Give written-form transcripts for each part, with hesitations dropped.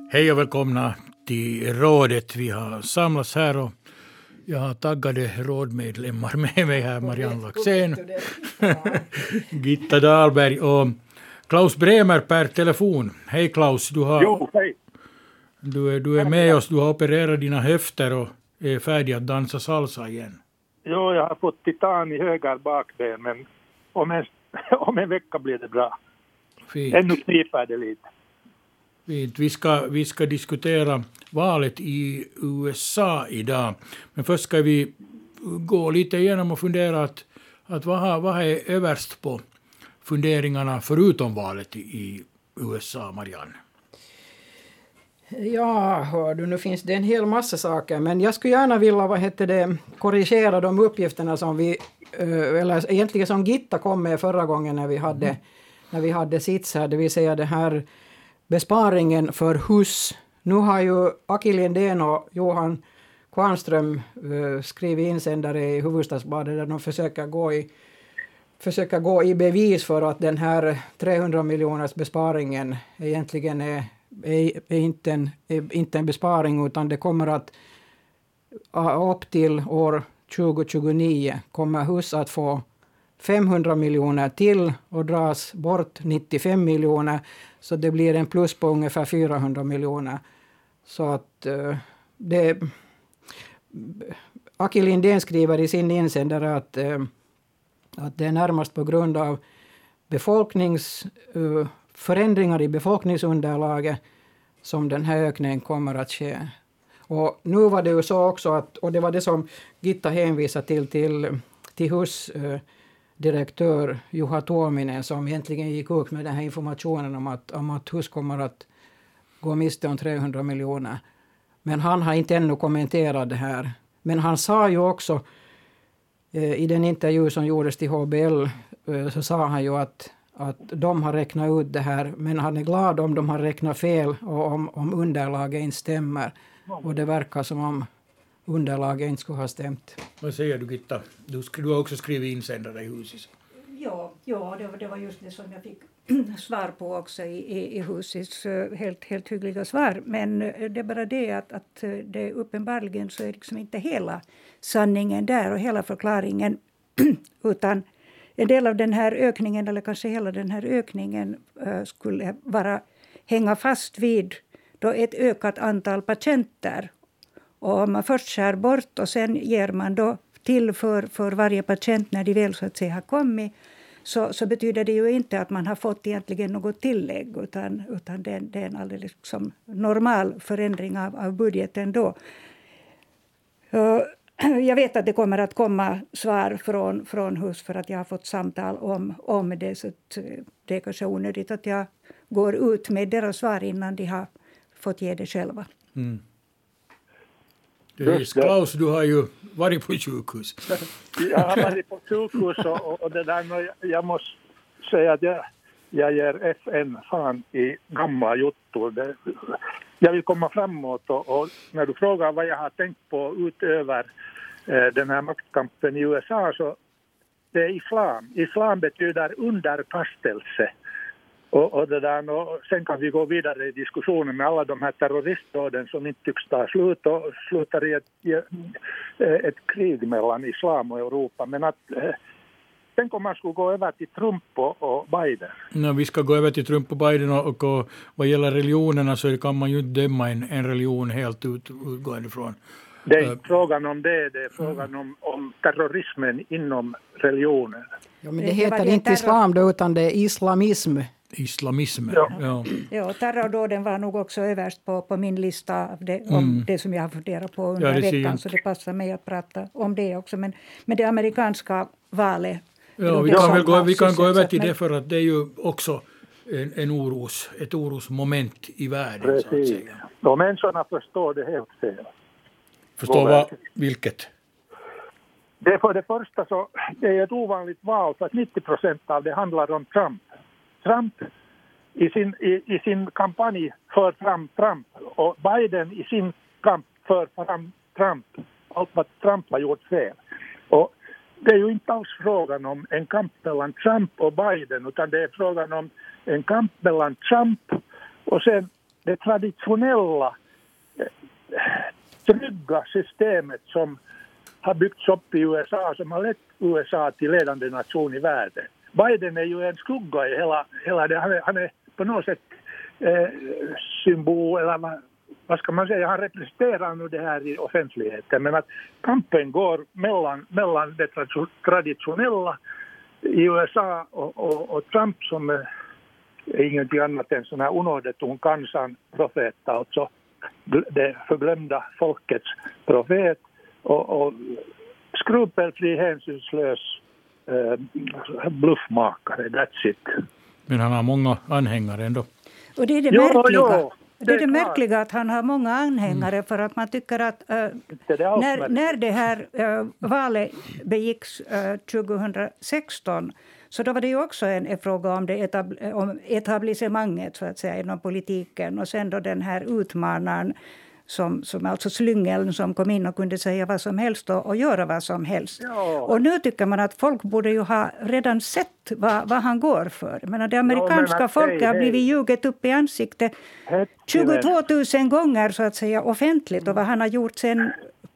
Hej och välkomna till rådet. Vi har samlats här och jag har taggade rådmedlemmar med mig här. Marianne Laxén, Gitta Dahlberg och Klaus Bremer per telefon. Hej Klaus, Jo, hej. Du är med oss, du har opererat dina höfter och är färdig att dansa salsa igen. Jo, jag har fått titan i höger bakben, men om en vecka blir det bra. Fint. Ännu kniper det lite. Fint. Vi ska diskutera valet i USA idag. Men först ska vi gå lite igenom och fundera att vad är överst på funderingarna förutom valet i USA, Marianne? Ja, hör du, nu finns det en hel massa saker, men jag skulle gärna vilja korrigera de uppgifterna som vi, eller egentligen som Gitta kom med förra gången när vi hade sits här, det vill säga det här besparingen för hus. Nu har ju Aki Lindén och Johan Kvarnström skrivit insändare i Hufvudstadsbladet där de försöker gå i bevis för att den här 300 miljoners besparingen egentligen är inte en besparing, utan det kommer att upp till år 2029 kommer hus att få 500 miljoner till och dras bort 95 miljoner, så det blir en plus på ungefär 400 miljoner. Så att Aki Lindén skriver i sin insändare att det är närmast på grund av förändringar i befolkningsunderlaget som den här ökningen kommer att ske. Och nu var det ju så också och det var det som Gitta hänvisade till husdirektör Juha Tuominen, som egentligen gick ut med den här informationen om att hus kommer att gå miste om 300 miljoner. Men han har inte ännu kommenterat det här. Men han sa ju också i den intervju som gjordes till HBL, så sa han ju att de har räknat ut det här, men han är glad om de har räknat fel och om underlaget inte stämmer. Och det verkar som om underlaget inte skulle ha stämt. Vad säger du, Gitta? Du har också skrivit insändare i huset. Ja, det var just det som jag fick svar på också i Husis helt hyggliga svar. Men det är bara det att det uppenbarligen så är liksom inte hela sanningen där och hela förklaringen, utan en del av den här ökningen, eller kanske hela den här ökningen, skulle hänga fast vid då ett ökat antal patienter. Och om man först skär bort och sen ger man då till för varje patient när de väl så att säga har kommit, så betyder det ju inte att man har fått egentligen något tillägg, utan det är en alldeles liksom normal förändring av budgeten då. Jag vet att det kommer att komma svar från HUS, för att jag har fått samtal om det, så det är kanske onödigt att jag går ut med deras svar innan de har fått ge det själva. Mm. Klaus, du har ju varit på sjukhus. Jag har varit på sjukhus och det där, jag måste säga att jag ger FN fan i gamla juttor. Jag vill komma framåt och när du frågar vad jag har tänkt på utöver den här maktkampen i USA, så det är islam. Islam betyder underkastelse. Och det där, och sen kan vi gå vidare i diskussionen med alla de här terroristdåden som inte tycks ta slut och slutar i ett krig mellan islam och Europa. Men att tänk om man skulle gå över till Trump och Biden. No, vi ska gå över till Trump och Biden och vad gäller religionerna så kan man ju inte döma en religion helt utgående från. Det är frågan om det är frågan om terrorismen inom religionen. Ja, men det heter inte islam då, utan det är islamism. Islamism, ja. Terrordåden var nog också överst på min lista av om det som jag har funderat på under veckan, så det passar mig att prata om det också. Men det amerikanska valet... Ja, vi kan gå över till det, för att det är ju också ett orosmoment i världen. Precis. Så att säga. De människorna förstår det helt fel. Förstår vilket? Det är för det första så det är ett ovanligt val, för att 90% av det handlar om Trump. Trump i sin kampanj för fram Trump, och Biden i sin kamp för fram Trump. Allt vad Trump har gjort fel. Och det är ju inte alls frågan om en kamp mellan Trump och Biden, utan det är frågan om en kamp mellan Trump och sen det traditionella trygga systemet som har byggts upp i USA, som har lett USA till ledande nation i världen. Biden är ju en skugga i hela det. Han är på något sätt symbol, eller vad ska man säga, han representerar nu det här i offentligheten. Men att kampen går mellan det traditionella i USA och Trump som är ingenting annat än sån här onådeton kansan profet, alltså det förglömda folkets profet och skrupelfri hänsynslös bluffmakare, that's it. Men han har många anhängare ändå. Och det är det märkliga. Det är det märkliga att han har många anhängare för att man tycker att när det här valet begicks 2016 så då var det ju också en fråga om om etablissemanget så att säga inom politiken och sen då den här utmanaren som alltså slyngeln som kom in och kunde säga vad som helst och göra vad som helst. Ja. Och nu tycker man att folk borde ju ha redan sett vad han går för. Men det amerikanska folket har blivit ljuget upp i ansiktet 22 000 gånger så att säga offentligt och vad han har gjort sen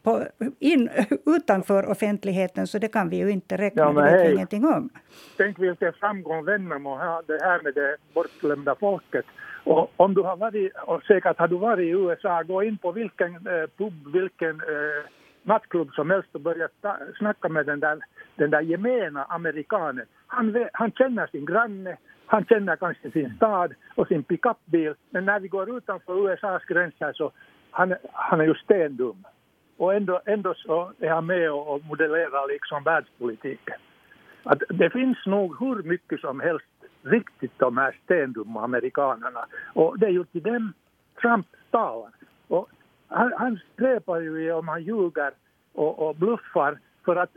utanför offentligheten så det kan vi ju inte räkna med ingenting om. Tänk vilken framgång vänner må ha det här med det bortglömda folket. Och om du har varit, och säkert har du varit i USA, gå in på vilken pub, vilken nattklubb som helst och börja snacka med den där gemena amerikanen. Han känner sin granne, han känner kanske sin stad och sin pickupbil. Men när vi går utanför USAs gränser så han är ju stendum. Och ändå så är han med och modellerar liksom världspolitiken. Att det finns nog hur mycket som helst riktigt de här stendumma amerikanerna. Och det är ju till dem Trump talar. Och han sträpar ju om han ljuger och bluffar för att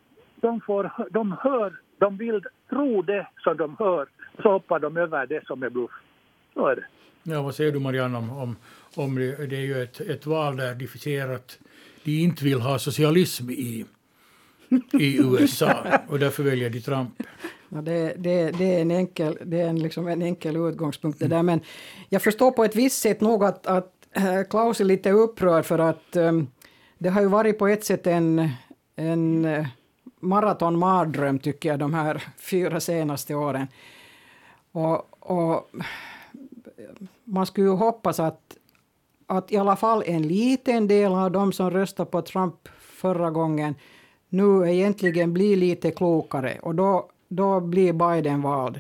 de vill tro det som de hör. Så hoppar de över det som är bluff. Så är det. Ja, vad säger du Marianne om det är ju ett val där difficierat de inte vill ha socialism i USA och därför väljer de Trump. Ja, det är liksom en enkel utgångspunkt det där. Men jag förstår på ett visst sätt nog att Klaus är lite upprörd för att det har ju varit på ett sätt en maratonmardröm tycker jag de här 4 senaste åren. Och man skulle ju hoppas att i alla fall en liten del av de som röstade på Trump förra gången nu egentligen blir lite klokare och då blir Biden vald.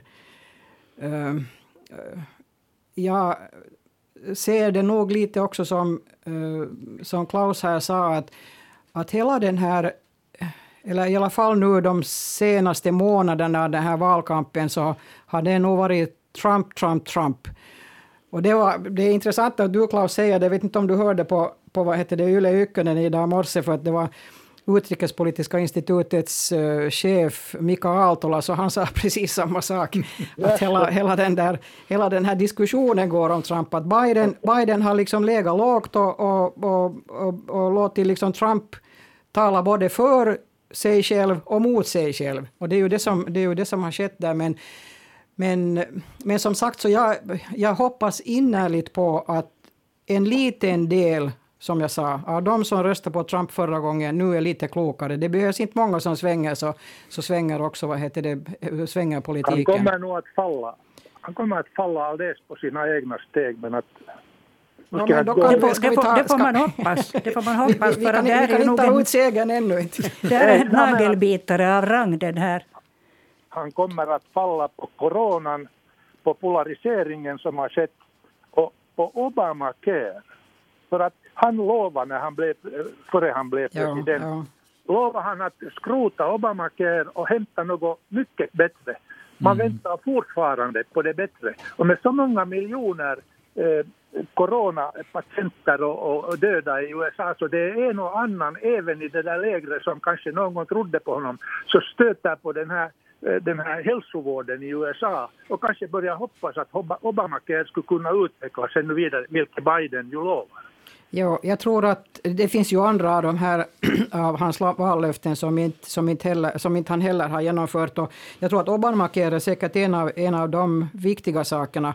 Jag ser det nog lite också som Klaus här sa att hela den här, eller i alla fall nu de senaste månaderna av den här valkampen så har det nog varit Trump. Och det är intressant att du Klaus säger, jag vet inte om du hörde på vad heter det Yle Ykkönen idag morse för att det var Utrikespolitiska institutets chef Mika Aaltola så han sa precis samma sak att hela den här diskussionen går om Trump att Biden har liksom legat lågt och låtit liksom Trump tala både för sig själv och mot sig själv och det är ju det som har skett där men som sagt så jag hoppas innerligt på att en liten del som jag sa, av de som röstade på Trump förra gången nu är lite klokare. Det behövs inte många som svänger så svänger också svänger politiken. Han kommer nog att falla. Han kommer att falla alldeles på sina egna steg men att det får man hoppas. Det får man hoppas. Vi kan inte ta ut segern ännu. Det är en nagelbitare av rang den här. Han kommer att falla på coronan, på polariseringen som har skett och på Obamacare. För att han lovade före han blev president, lovade han att skrota Obamacare och hämta något mycket bättre. Man väntar fortfarande på det bättre. Och med så många miljoner coronapatienter och döda i USA så det är en och annan även i det där lägret som kanske någon trodde på honom så stöter på den här hälsovården i USA och kanske börjar hoppas att Obamacare skulle kunna utvecklas ännu vidare, vilket Biden ju lovar. Ja, jag tror att det finns ju andra av de här av hans vallöften som inte han heller har genomfört och jag tror att Obamacare är säkert en av de viktiga sakerna.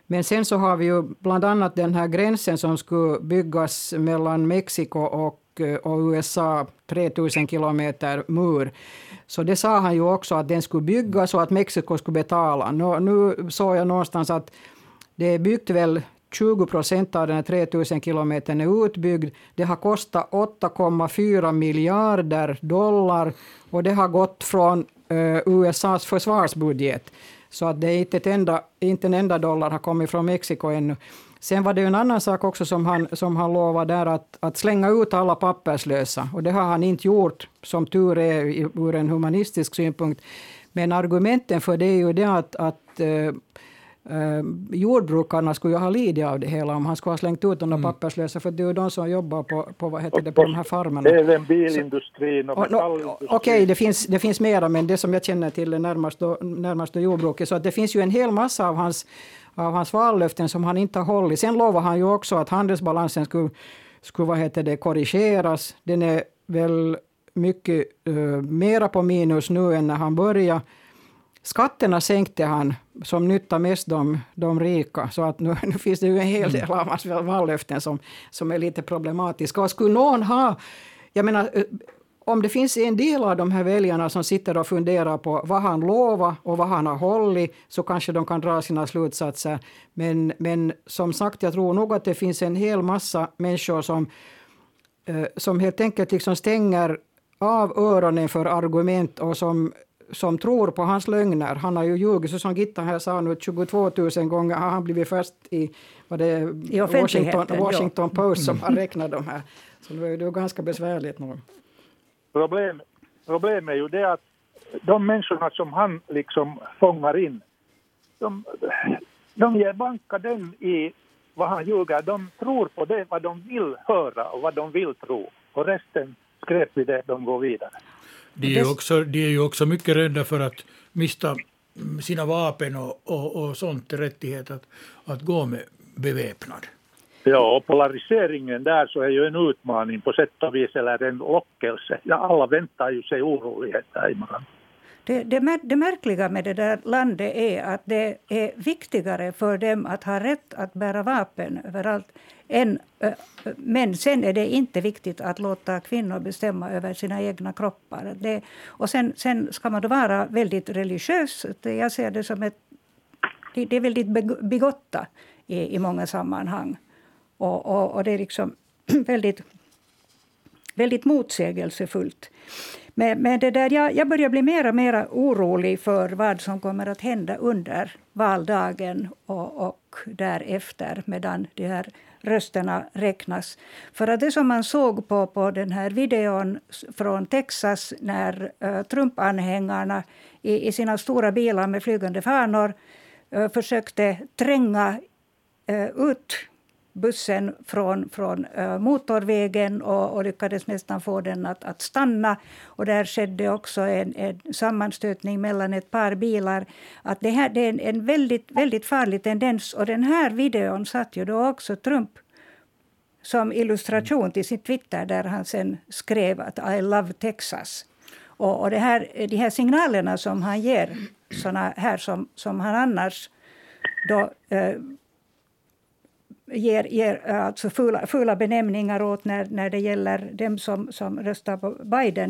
Men sen så har vi ju bland annat den här gränsen som skulle byggas mellan Mexiko och USA, 3000 kilometer mur. Så det sa han ju också att den skulle byggas och att Mexiko skulle betala. Nu såg jag någonstans att det är byggt väl 20% av den här 3000 kilometern är utbyggd. Det har kostat 8,4 miljarder dollar och det har gått från USAs försvarsbudget. Så att det är inte en enda dollar har kommit från Mexiko ännu. Sen var det en annan sak också som han lovade där att slänga ut alla papperslösa. Och det har han inte gjort, som tur är ur en humanistisk synpunkt. Men argumenten för det är ju det att jordbrukarna skulle ju ha lidit av det hela om han skulle ha slängt ut de papperslösa, för det är ju de som jobbar på de här farmerna. Även bilindustrin och metallindustrin. Okej, det finns mera, men det som jag känner till är närmast jordbruket. Så att det finns ju en hel massa av hans vallöften som han inte har hållit. Sen lovar han ju också att handelsbalansen skulle korrigeras. Den är väl mycket mera på minus nu än när han började. Skatterna sänkte han som nyttar mest de rika. Så att nu finns det ju en hel del av hans vallöften som är lite problematiska. Och skulle någon jag menar, om det finns en del av de här väljarna som sitter och funderar på vad han lovar och vad han har hållit, så kanske de kan dra sina slutsatser. Men som sagt, jag tror nog att det finns en hel massa människor som helt enkelt liksom stänger av öronen för argument och som tror på hans lögner. Han har ju ljugit, så som Gitta här sa nu 22 000 gånger har han blivit fast i Washington Post som har räknat de här. Så det är ganska besvärligt nu. Problemet är ju det att de människorna som han liksom fångar in, de ger banka den i vad han ljuger. De tror på det vad de vill höra och vad de vill tro. Och resten skräp vi det, de går vidare. De är ju också mycket rädda för att mista sina vapen och sånt rättighet att gå med beväpnad. Ja, och polariseringen där så är ju en utmaning på sätt och vis, eller en lockelse. Ja, alla väntar ju sig oroligheter imorgon. Det märkliga med det där landet är att det är viktigare för dem att ha rätt att bära vapen överallt men sen är det inte viktigt att låta kvinnor bestämma över sina egna kroppar. Och sen ska man då vara väldigt religiös. Jag ser det som det är väldigt bigotta i många sammanhang. Och det är liksom väldigt, väldigt motsägelsefullt. Men det där, jag börjar bli mer och mer orolig för vad som kommer att hända under valdagen och därefter medan de här rösterna räknas. För att det som man såg på den här videon från Texas när Trump-anhängarna i sina stora bilar med flygande fanor försökte tränga ut bussen från motorvägen och lyckades nästan få den att stanna. Och där skedde också en sammanstötning mellan ett par bilar. Att det är en väldigt, väldigt farlig tendens. Och den här videon satt ju då också Trump som illustration till sin Twitter där han sen skrev att I love Texas. Och de här signalerna som han ger, såna här som han annars då ger alltså fula benämningar åt när det gäller dem som röstar på Biden.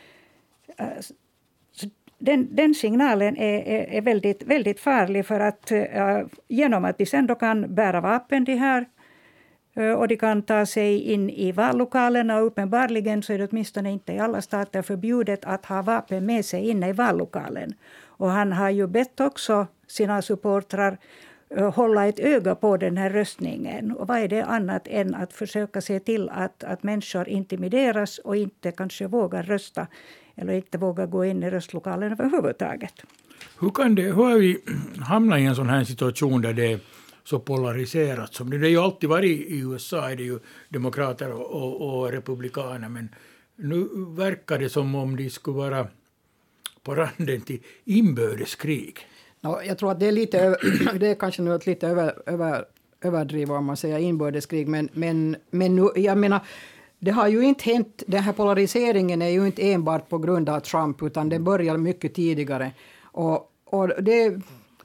Den signalen är väldigt, väldigt farlig för att genom att de sen då kan bära vapen de här och de kan ta sig in i vallokalerna. Uppenbarligen så är det åtminstone inte i alla stater förbjudet att ha vapen med sig inne i vallokalen. Och han har ju bett också sina supportrar hålla ett öga på den här röstningen. Och vad är det annat än att försöka se till att människor intimideras och inte kanske vågar rösta eller inte vågar gå in i röstlokalen överhuvudtaget. Hur har vi hamnat i en sån här situation där det är så polariserat som det? Det har ju alltid varit i USA, är det ju demokrater och republikaner, men nu verkar det som om de skulle vara på randen till inbördeskrig. Jag tror att det är kanske nu ett lite överdrivet om man säger inbördeskrig, men nu, jag menar, det har ju inte hänt, den här polariseringen är ju inte enbart på grund av Trump, utan det börjar mycket tidigare. Och det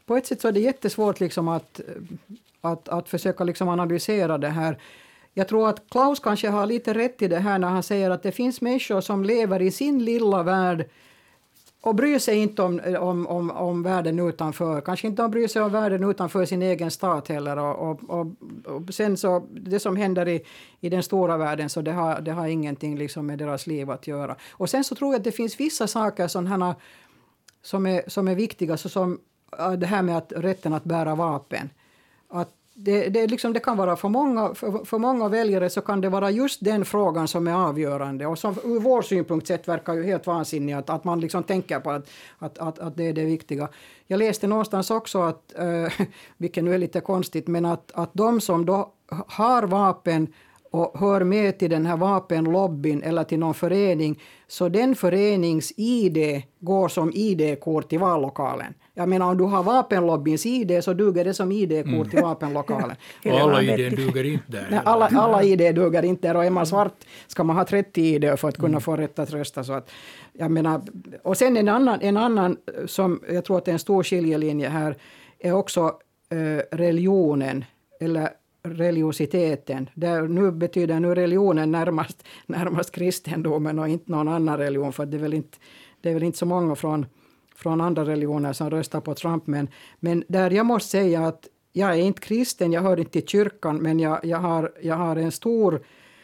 på ett sätt så är det jättesvårt liksom att försöka liksom analysera det här. Jag tror att Klaus kanske har lite rätt i det här när han säger att det finns människor som lever i sin lilla värld och bryr sig inte om världen utanför. Kanske inte bryr sig om världen utanför sin egen stat heller. Och sen så det som händer i den stora världen, så det har ingenting liksom med deras liv att göra. Och sen så tror jag att det finns vissa saker som är viktiga, så som det här med rätten att bära vapen. Att det kan vara för många väljare, så kan det vara just den frågan som är avgörande. Och som ur vår synpunkt sett verkar ju helt vansinnigt att man liksom tänker på att det är det viktiga. Jag läste någonstans också att, vilket nu är lite konstigt, men att de som då har vapen och hör med till den här vapenlobbyn eller till någon förening, så den förenings ID går som ID-kort till vallokalen. Jag menar, om du har vapenlobbyns ID, så duger det som ID-kort till vapenlokalen. Och alla ID duger inte där. Nej, alla ID duger inte där, och är man svart ska man ha 30 ID för att kunna få rätt att rösta. Så att, jag menar, och sen en annan som jag tror att är en stor skiljelinje här är också religionen eller religiositeten. Nu betyder religionen närmast kristendomen och inte någon annan religion, för det är väl inte så många från andra religioner som röstar på Trump. Men där jag måste säga att jag är inte kristen, jag hör inte till kyrkan, men jag har en stor,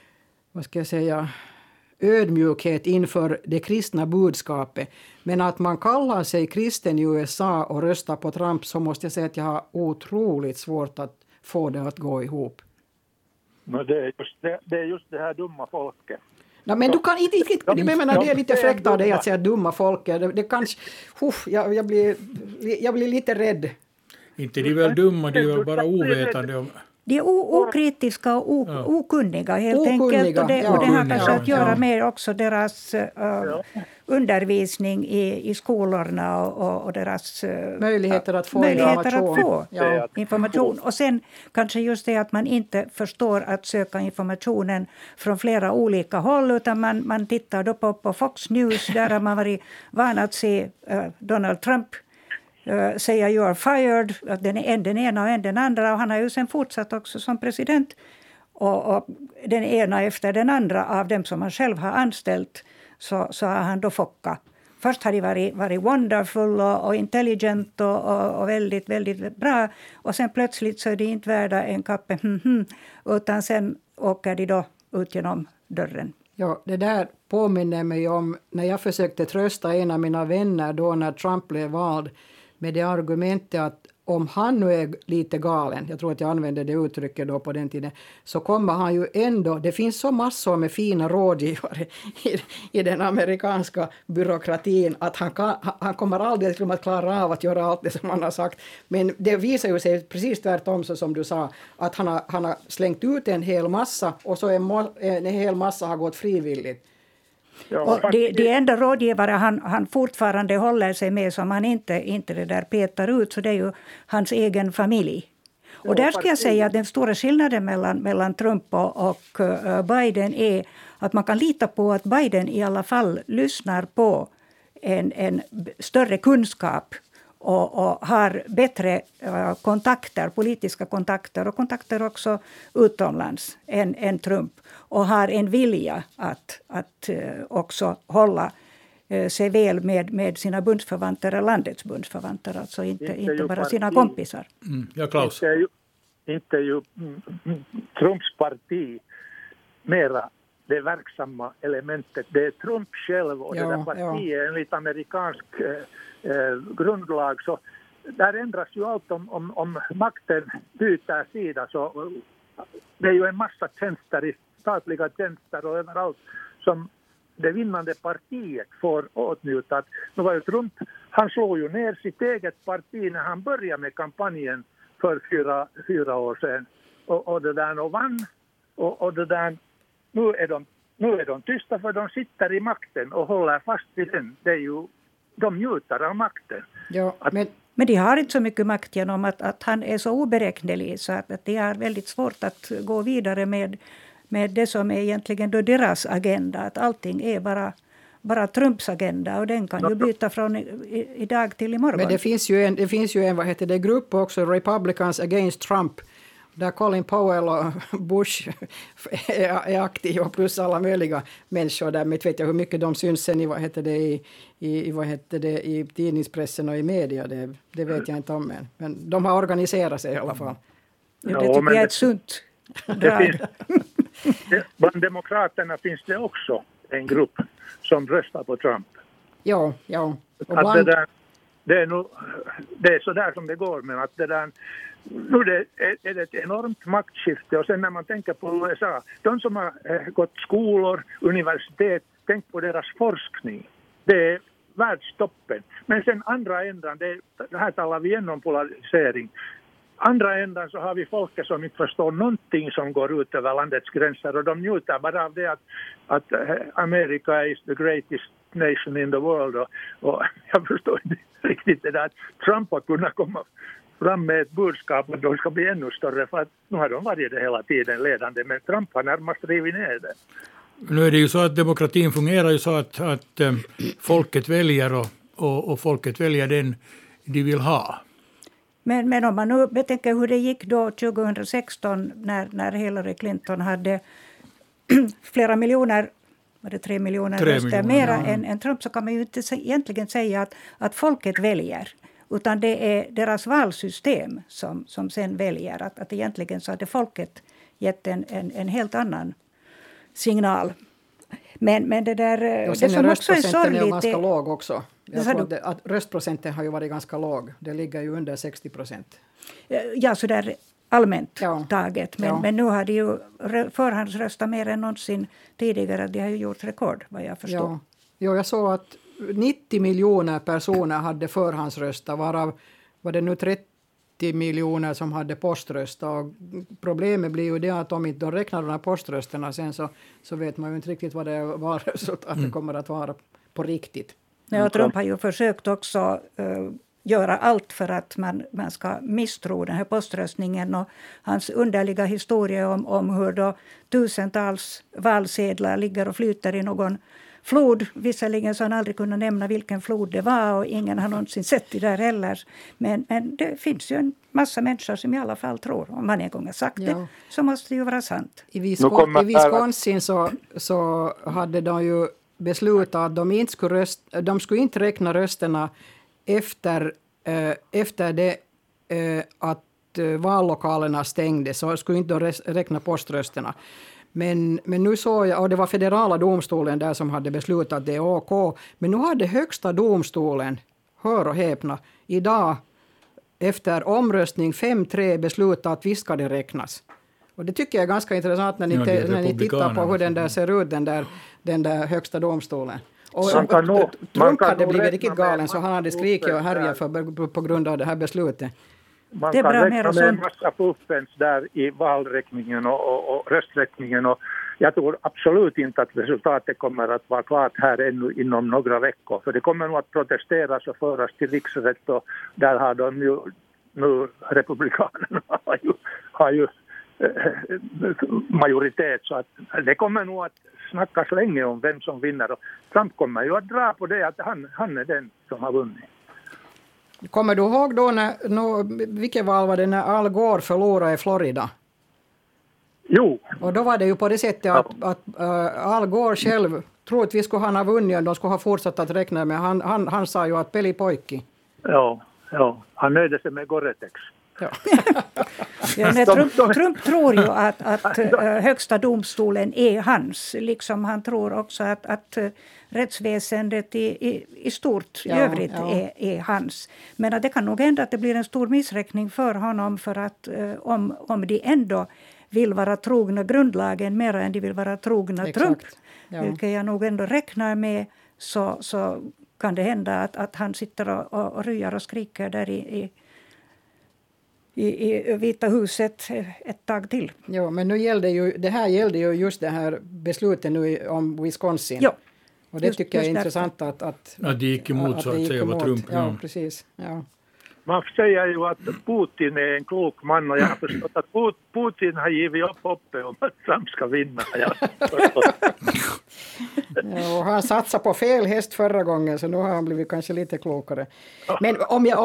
ödmjukhet inför det kristna budskapet. Men att man kallar sig kristen i USA och röstar på Trump, så måste jag säga att jag har otroligt svårt att få det att gå ihop. Men det är just det här dumma folket. Ja, men du kan inte, det är lite fräckt av dig att säga dumma folket. Det kanske, jag blir lite rädd. Inte de är väl dumma, de är väl bara ovetande om... De är okritiska och okunniga helt enkelt. Och det har kanske att göra med också deras undervisning i skolorna och deras möjligheter att få information. Och sen kanske just det att man inte förstår att söka informationen från flera olika håll, utan man tittar då på Fox News, där har man varit van att se Donald Trump säga you are fired, att den ena och den andra, och han har ju sen fortsatt också som president, och den ena efter den andra av dem som han själv har anställt, så har han då fockat. Först har de varit wonderful och intelligent och väldigt, väldigt bra, och sen plötsligt så är de inte värda en kappe, utan sen åker de då ut genom dörren. Ja, det där påminner mig om när jag försökte trösta en av mina vänner då när Trump blev vald, med det argumentet att om han nu är lite galen, jag tror att jag använde det uttrycket då på den tiden, så kommer han ju ändå, det finns så massor med fina rådgivare i den amerikanska byråkratin, att han kommer aldrig att klara av att göra allt det som han har sagt. Men det visar ju sig precis tvärtom, så som du sa, att han har slängt ut en hel massa, och så en hel massa har gått frivilligt. Ja, och det enda rådgivare han fortfarande håller sig med, som han inte det där petar ut, så det är ju hans egen familj. Och där ska jag säga att den stora skillnaden mellan Trump och Biden är att man kan lita på att Biden i alla fall lyssnar på en större kunskap och har bättre kontakter, politiska kontakter och kontakter också utomlands än Trump. Och har en vilja att också hålla sig väl med sina bundsförvanter, landets bundsförvanter, alltså inte bara sina kompisar. Ja, Klaus. Inte ju Trumps parti mera det verksamma elementet. Det är Trump själv, och det där partiet enligt amerikansk grundlag, så där ändras ju allt om makten byter sida, så det är ju en massa tjänster, statliga tjänster och överallt som det vinnande partiet får åtnjuta. Nu var ju Trump, han slog ju ner sitt eget parti när han började med kampanjen för fyra år sedan, och det där och vann, och det där, nu är de tysta, för de sitter i makten och håller fast vid den. Det är ju, de njuter av makten. Ja, men de har inte så mycket makt genom att han är så oberäknelig, så att det är väldigt svårt att gå vidare med det som är egentligen då deras agenda. Att allting är bara Trumps agenda, och den kan ju byta från idag till imorgon. Men det finns ju en vad heter det, grupp också, Republicans Against Trump, där Colin Powell och Bush är aktiva, plus alla möjliga människor där. Men inte vet jag hur mycket de syns sen i tidningspressen och i media. Det vet jag inte om än. Men de har organiserat sig i alla fall. Det tycker jag är ett sunt drag. Bland demokraterna finns det också en grupp som röstar på Trump. Ja. Och att det är så där som det går, men att det där, nu är det ett enormt maktskifte. Och sen när man tänker på USA, de som har gått skolor, universitet, tänk på deras forskning. Det är världstoppen. Men sen andra ändan, det här talar vi igen om polarisering. Andra ändan så har vi folket som inte förstår någonting som går ut över landets gränser, och de njuter bara av det att America is the greatest nation in the world, och jag förstår inte riktigt det där att Trump har kunnat komma fram med ett budskap och de ska bli ännu större, för att nu har de varit det hela tiden ledande, men Trump har närmast rivit ner det. Nu är det ju så att demokratin fungerar ju så att folket väljer och folket väljer den de vill ha. Men om man nu betänker hur det gick då 2016 när Hillary Clinton hade flera miljoner, var det 3 miljoner röster mera än Trump, så kan man ju inte egentligen säga att folket väljer. Utan det är deras valsystem som sen väljer. Att egentligen så hade folket gett en helt annan signal. Men det där... Och sen det som också är röstprocenten är sorgligt, ganska låg också. Jag tror att röstprocenten har ju varit ganska låg. Det ligger ju under 60%. Ja, så där allmänt taget. Men nu har de ju förhandsröstat mer än någonsin tidigare. De har ju gjort rekord, vad jag förstår. Ja, jag såg att 90 miljoner personer hade förhandsröstat, varav var det nu 30 miljoner som hade poströstat. Och problemet blir ju det att om inte de räknar de här poströsterna sen så vet man ju inte riktigt vad det valresultatet kommer att vara på riktigt. Ja, Trump har ju försökt också göra allt för att man ska misstro den här poströstningen, och hans underliga historia om hur då tusentals valsedlar ligger och flyter i någon flod. Visserligen så har han aldrig kunnat nämna vilken flod det var, och ingen har någonsin sett det där heller. Men det finns ju en massa människor som i alla fall tror, om man en gång har sagt det, så måste det ju vara sant. I Wisconsin så hade de ju beslutat att de skulle inte räkna rösterna efter det att vallokalerna stängdes, så skulle inte räkna poströsterna. Men nu såg jag, och det var federala domstolen där som hade beslutat att det är OK, men nu hade högsta domstolen, hör och häpna, idag efter omröstning 5-3 beslutat att visst ska det räknas. Och det tycker jag är ganska intressant när ni tittar på hur den där ser ut, den där högsta domstolen. Och Trump hade blivit riktigt galen, så han hade skrikit och härjat på grund av det här beslutet. Man kan räkna med en massa fuffens där i valräkningen och rösträkningen, och jag tror absolut inte att resultatet kommer att vara klart här ännu inom några veckor, för det kommer nog att protesteras och föras till riksrätt, och där har de ju nu, republikanerna har ju majoritet, så att det kommer nog att snackas länge om vem som vinner, och Trump kommer ju att dra på det att han är den som har vunnit. Kommer du ihåg då vilket val var det när Al Gore förlorade i Florida? Jo. Och då var det ju på det sättet att Al Gore själv troligtvis skulle han ha vunnit, och de skulle ha fortsatt att räkna med. Han sa ju att peli poikki. Ja, han nöjde sig med Gore-Tex. Ja. Trump tror ju att högsta domstolen är hans, liksom han tror också att rättsväsendet i stort i övrigt är hans. Men det kan nog hända att det blir en stor missräkning för honom, för att om de ändå vill vara trogna grundlagen mer än de vill vara trogna Trump, vilket jag nog ändå räknar med, så kan det hända att han sitter och ryar och skriker där i Vita huset ett tag till. Ja, men nu gällde ju just det här beslutet nu om Wisconsin. Ja. Och det tycker jag är intressant att det gick emot så att säga vad Trump. Ja, precis. Ja. Man säger ju att Putin är en klok man och jag har förstått att Putin har givit upp hoppet om att Trump ska vinna. Ja, han satsade på fel häst förra gången så nu har han blivit kanske lite klokare. Men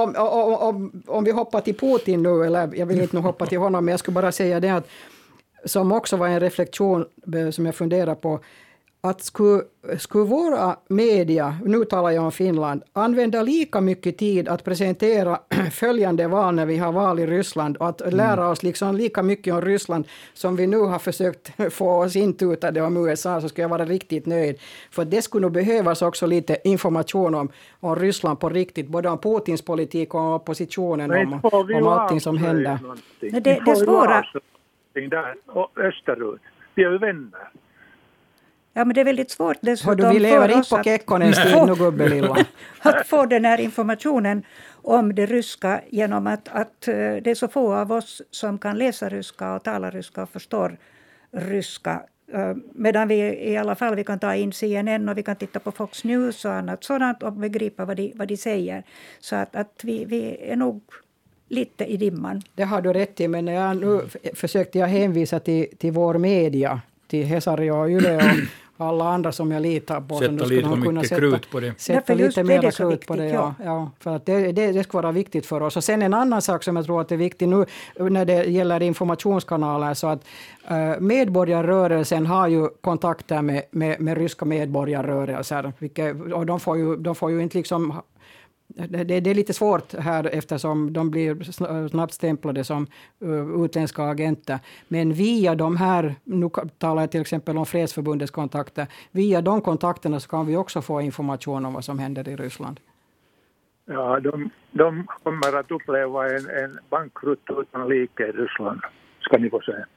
om vi hoppar till Putin nu, eller jag vill inte nu hoppa till honom, men jag skulle bara säga det att som också var en reflektion som jag funderar på, att skulle våra media, nu talar jag om Finland, använda lika mycket tid att presentera följande val när vi har val i Ryssland och att lära oss liksom lika mycket om Ryssland som vi nu har försökt få oss intutade om USA, så skulle jag vara riktigt nöjd. För det skulle nog behövas också lite information om Ryssland på riktigt, både om Putins politik och oppositionen, om allting som händer. Det är svåra. Där österut. Vi är ju vänner. Ja, men det är väldigt svårt dessutom vi lever inte på Kekkonens tid nu, gubbelilla. Att få den här informationen om det ryska genom att det är så få av oss som kan läsa ryska och tala ryska och förstår ryska. Medan vi i alla fall vi kan ta in CNN och vi kan titta på Fox News och annat sådant och begripa vad de säger. Så att vi är nog lite i dimman. Det har du rätt i, men nu försökte jag hänvisa till vår media, till Hesari och Yle och alla andra som jag litar på. Sätta lite mycket krut på det. Sätta lite mer krut på det, ja. För att det ska vara viktigt för oss. Och sen en annan sak som jag tror att är viktig nu när det gäller informationskanaler, så att medborgarrörelsen har ju kontakter med ryska medborgarrörelser. Och de får ju inte liksom... Det är lite svårt här eftersom de blir snabbt stämplade som utländska agenter. Men via de här, nu talar jag till exempel om Fredsförbundets kontakter, via de kontakterna så kan vi också få information om vad som händer i Ryssland. Ja, de kommer att uppleva en bankrutt utan like i Ryssland, ska ni få säga.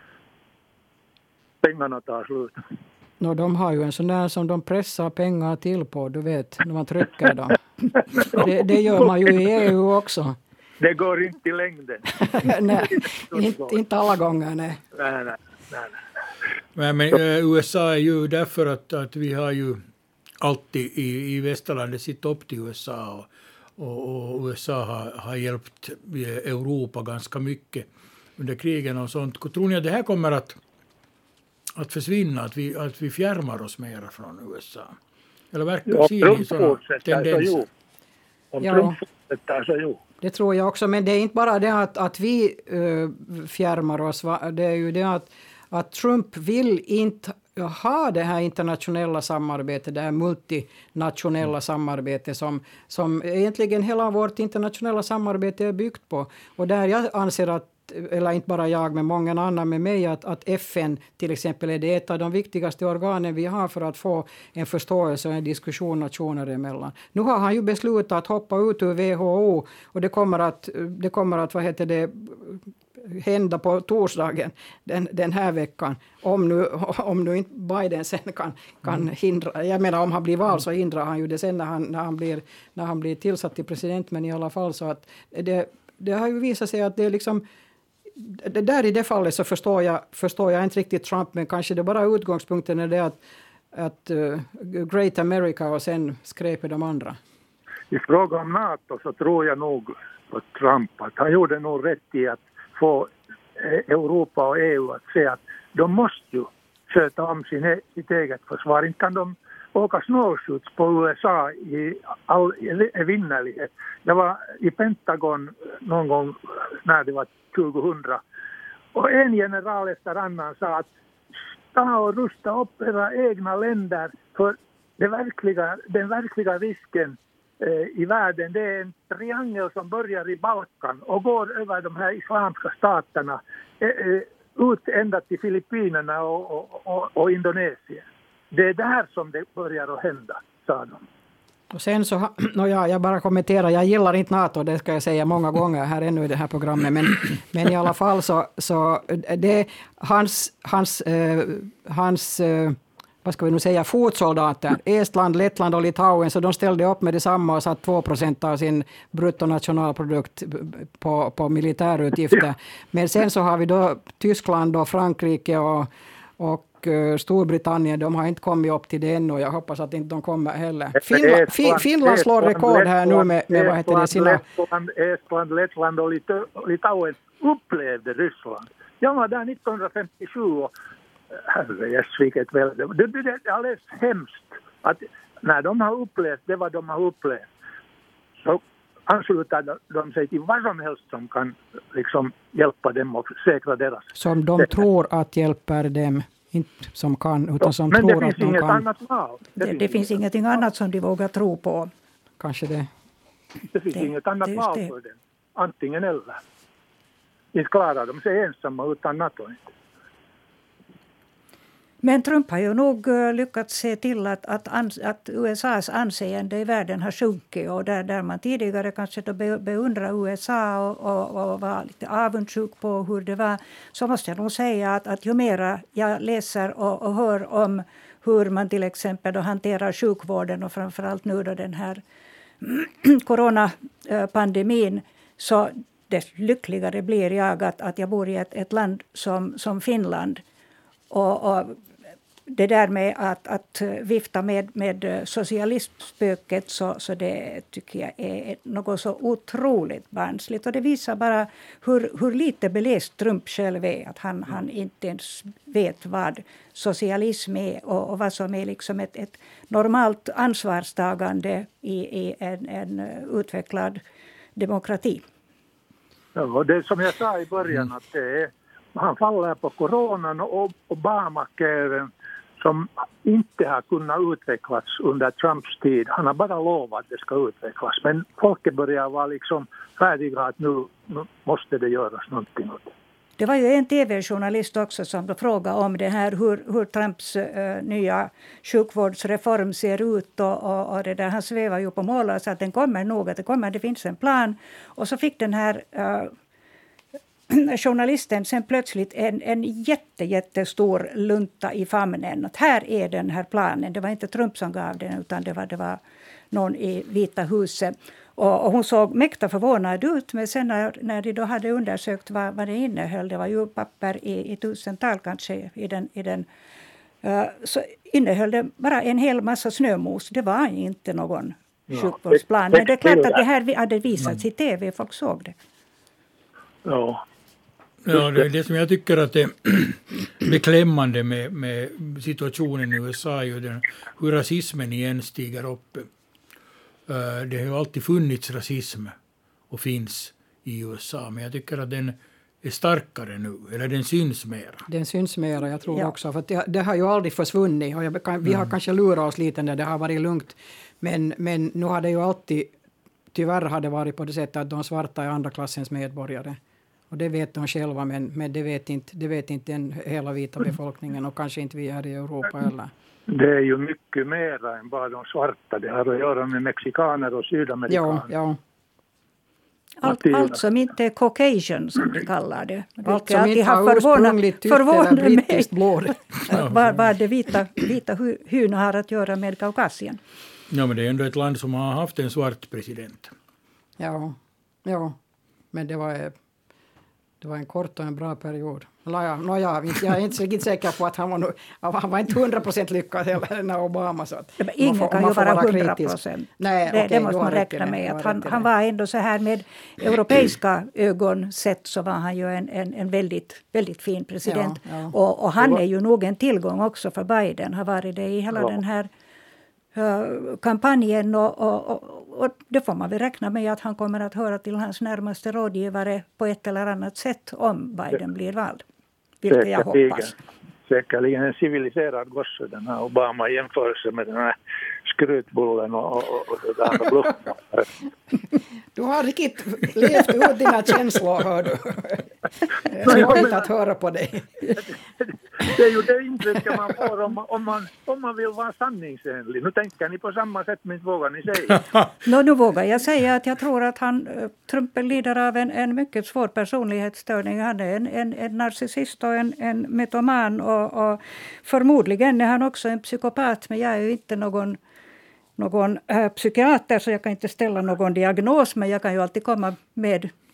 Pengarna tar slut. De har ju en sån där som de pressar pengar till på, du vet, när man trycker dem. Det gör man ju i EU också. Det går inte i längden. Nej, inte alla gånger, nej. Nej. Men USA är ju därför att vi har ju alltid i västerlandet sitt upp till USA och USA har hjälpt Europa ganska mycket under krigen och sånt. Tror ni att det här kommer att försvinna, att vi fjärmar oss mer från USA? Eller verkar se ni sådana tendenser? Om Trump fortsätter så jo. Det tror jag också, men det är inte bara det att vi fjärmar oss. Det är ju det att Trump vill inte ha det här internationella samarbetet, det här multinationella samarbetet som egentligen hela vårt internationella samarbete är byggt på. Och där jag anser att, eller inte bara jag men många andra med mig, att FN till exempel är det ett av de viktigaste organen vi har för att få en förståelse och en diskussion nationer emellan. Nu har han ju beslutat att hoppa ut ur WHO och det kommer att hända på torsdagen den här veckan. Om nu inte Biden sen kan hindra, jag menar om han blir vald så hindrar han ju det sen när han blir tillsatt till president, men i alla fall så att det har ju visat sig att det är liksom det där i det fallet så förstår jag inte riktigt Trump, men kanske det bara utgångspunkten är det att Great America och sen skräper de andra. I fråga om NATO så tror jag nog på Trump att han gjorde nog rätt i att få Europa och EU att säga att de måste ju sköta om sitt eget försvar. Inte kan de åka snålskjuts på USA i all vinnerlighet. Det var i Pentagon någon gång när det var 2000. Och en general efter annan sa att ta och rusta upp era egna länder, för den verkliga risken i världen, det är en triangel som börjar i Balkan och går över de här islamska staterna ut ända till Filippinerna och Indonesien. Det är där som det börjar att hända, sa de. Och sen så, jag bara kommenterar, jag gillar inte NATO, det ska jag säga många gånger här ännu i det här programmet, men i alla fall så det hans vad ska vi nu säga, fotsoldater, Estland, Lettland och Litauen, så de ställde upp med detsamma och satt 2% av sin bruttonationalprodukt på militärutgifter. Men sen så har vi då Tyskland och Frankrike och och Storbritannien, de har inte kommit upp till det ännu. Jag hoppas att inte de kommer heller. Finland slår rekord här nu med vad heter det, sina... Estland, Lettland och Litauen upplevde Ryssland. Jag var där 1957 och herrejes vilket välde. Det är alldeles hemskt att när de har upplevt det vad de har upplevt så ansluter de sig till vad som helst som kan liksom hjälpa dem och säkra deras. Som de tror att hjälper dem, inte som kan, utan som men tror att de kan. Men det finns inget annat val. Det finns ingenting annat som de vågar tro på. Kanske det. Det finns inget annat val för dem. Antingen eller. Inte klarar de sig ensamma utan NATO. Men Trump har ju nog lyckats se till att USAs anseende i världen har sjunkit. Och där man tidigare kanske då beundrar USA och var lite avundsjuk på hur det var. Så måste jag nog säga att ju mera jag läser och hör om hur man till exempel då hanterar sjukvården och framförallt nu då den här coronapandemin, så desto lyckligare blir jag att jag bor i ett land som Finland. Och det där med att vifta med socialistspöket så det tycker jag är något så otroligt barnsligt. Och det visar bara hur lite beläst Trump själv är. Att han inte ens vet vad socialism är och vad som är liksom ett normalt ansvarstagande i en utvecklad demokrati. Ja, det som jag sa i början att han faller på coronan och Obamacare som inte har kunnat utvecklas under Trumps tid. Han har bara lovat att det ska utvecklas. Men folket börjar vara liksom färdiga att nu måste det göras någonting åt det. Det var ju en tv-journalist också som då frågade om det här hur Trumps nya sjukvårdsreform ser ut och det där. Han svävar ju på mål och sa att den kommer nog, det finns en plan. Och så fick den här journalisten sen plötsligt en jättestor lunta i famnen. Att här är den här planen. Det var inte Trump som gav den utan det var någon i Vita huset. Och hon såg mäkta förvånad ut, men sen när de då hade undersökt vad det innehöll, det var ju papper i tusental kanske i den så innehöll det bara en hel massa snömos. Det var inte någon sjukvårdsplan. Men det är klart att det här hade visats i tv, folk såg det. Ja. Ja, det är det som jag tycker att det är beklämmande med situationen i USA är ju hur rasismen igen stiger upp. Det har ju alltid funnits rasism och finns i USA, men jag tycker att den är starkare nu, eller den syns mera. Den syns mera, jag tror också, för att det har ju aldrig försvunnit och vi har kanske lurat oss lite när det har varit lugnt, men nu har det ju alltid, tyvärr har det varit på det sättet att de svarta är andra klassens medborgare. Och det vet de själva, men det vet inte den hela vita befolkningen och kanske inte vi här i Europa heller. Det är ju mycket mer än bara de svarta. Det har att göra med mexikaner och sydamerikaner. Ja. Allt som inte är Caucasian som de kallar det. Allt som inte har ursprungligt tytt eller brittiskt blod. Vad det vita hyn har att göra med Kaukasien. Ja, men det är ändå ett land som har haft en svart president. Ja. Men det var en kort och en bra period. Jag är inte säker på att han var inte 100% lyckad heller när Obama satt. Ingen kan ju vara 100%. Det måste man räkna med. Att han var ändå så här med europeiska ögon sett så var han ju en väldigt, väldigt fin president. Ja. Och han är ju nog en tillgång också för Biden. Har varit det i hela den här kampanjen och det får man väl räkna med att han kommer att höra till hans närmaste rådgivare på ett eller annat sätt om Biden blir vald. Vilket jag hoppas. Säkerligen en civiliserad gosse den här Obama i jämförelse med den här skrutbullen och det där bluffen. Du har riktigt levt ut dina känslor, hör du. Det är svårt att höra på dig. Det är ju det intrycket man får om man vill vara sanningsenlig. Nu tänker ni på samma sätt, men vågar ni säga? Nu vågar jag säga att jag tror att Trump lider av en mycket svår personlighetsstörning. Han är en narcissist och en metoman och förmodligen är han också en psykopat, men jag är ju inte någon psykiater så jag kan inte ställa någon diagnos, men jag kan ju alltid komma med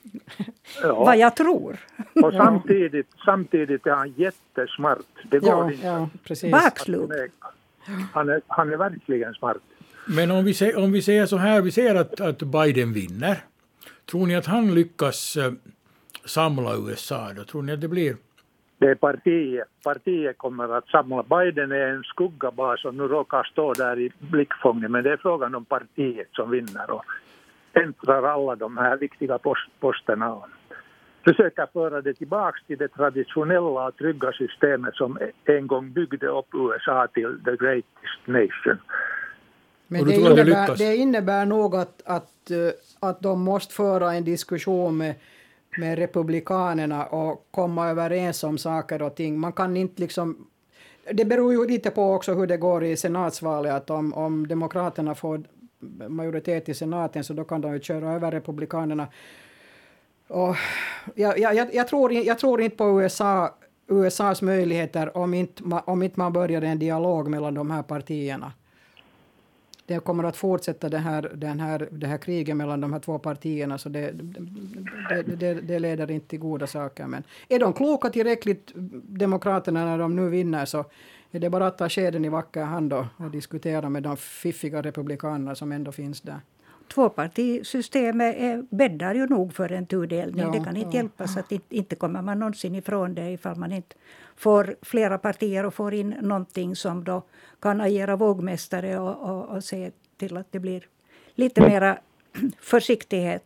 vad jag tror. Och samtidigt är han jättesmart. Det går inte. Ja, precis. Bakslut. Han är verkligen smart. Men om vi säger så här, vi ser att Biden vinner. Tror ni att han lyckas samla USA då? Tror ni att det blir? Det är partiet kommer att samla. Biden är en skuggabas och nu råkar stå där i blickfånget, men det är frågan om partiet som vinner och äntrar alla de här viktiga posterna och försöka föra det tillbaka till det traditionella och trygga systemet som en gång byggde upp USA till the greatest nation. Men det innebär nog att de måste föra en diskussion med republikanerna och komma överens om saker och ting. Man kan inte liksom... Det beror ju lite på också hur det går i senatsvalet. Att om demokraterna får majoritet i senaten så då kan de ju köra över republikanerna. Och jag tror inte på USAs möjligheter om inte man börjar en dialog mellan de här partierna. Det kommer att fortsätta det här kriget mellan de här två partierna, så det leder inte till goda saker. Men är de kloka tillräckligt, demokraterna, när de nu vinner, så är det bara att ta skeden i vacker hand och diskutera med de fiffiga republikanerna som ändå finns där. Tvåpartisystemet bäddar ju nog för en tudelning. Ja, det kan inte hjälpas att inte kommer man någonsin ifrån det ifall man inte får flera partier och får in någonting som då kan agera vågmästare och se till att det blir lite mera försiktighet.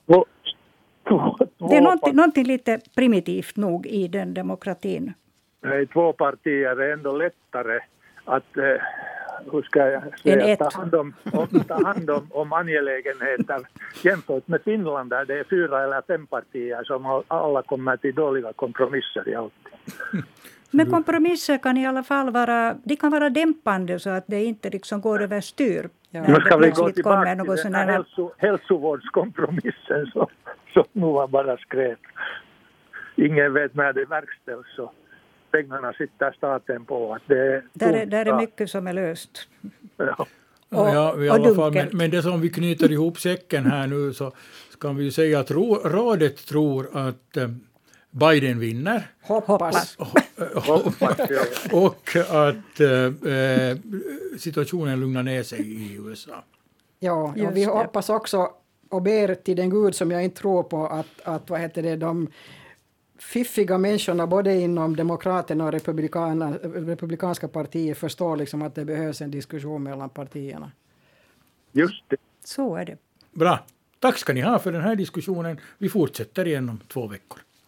Det är någonting lite primitivt nog i den demokratin. Två partier är ändå lättare att hur ska jag säga, ta hand om angelägenheter jämfört med Finland där det är 4 eller 5 partier som alla kommer till dåliga kompromisser i allt. Men kompromisser kan i alla fall vara dämpande så att det inte liksom går överstyr. Ja. Nu ska vi gå tillbaka till den här hälsovårdskompromissen som nu var bara skräp. Ingen vet när det verkställs så pengarna sitter staten på. Att det där är mycket som är löst. Ja. Ja, i alla fall, men det som vi knyter ihop säcken här nu så kan vi säga att rådet tror att Biden vinner. Hoppas. Och att situationen lugnar ner sig i USA. Ja, vi hoppas också och ber till den Gud som jag inte tror på att de fiffiga människorna både inom demokraterna och republikanska partier förstår liksom att det behövs en diskussion mellan partierna. Just det. Så är det. Bra. Tack ska ni ha för den här diskussionen. Vi fortsätter igen om 2 veckor.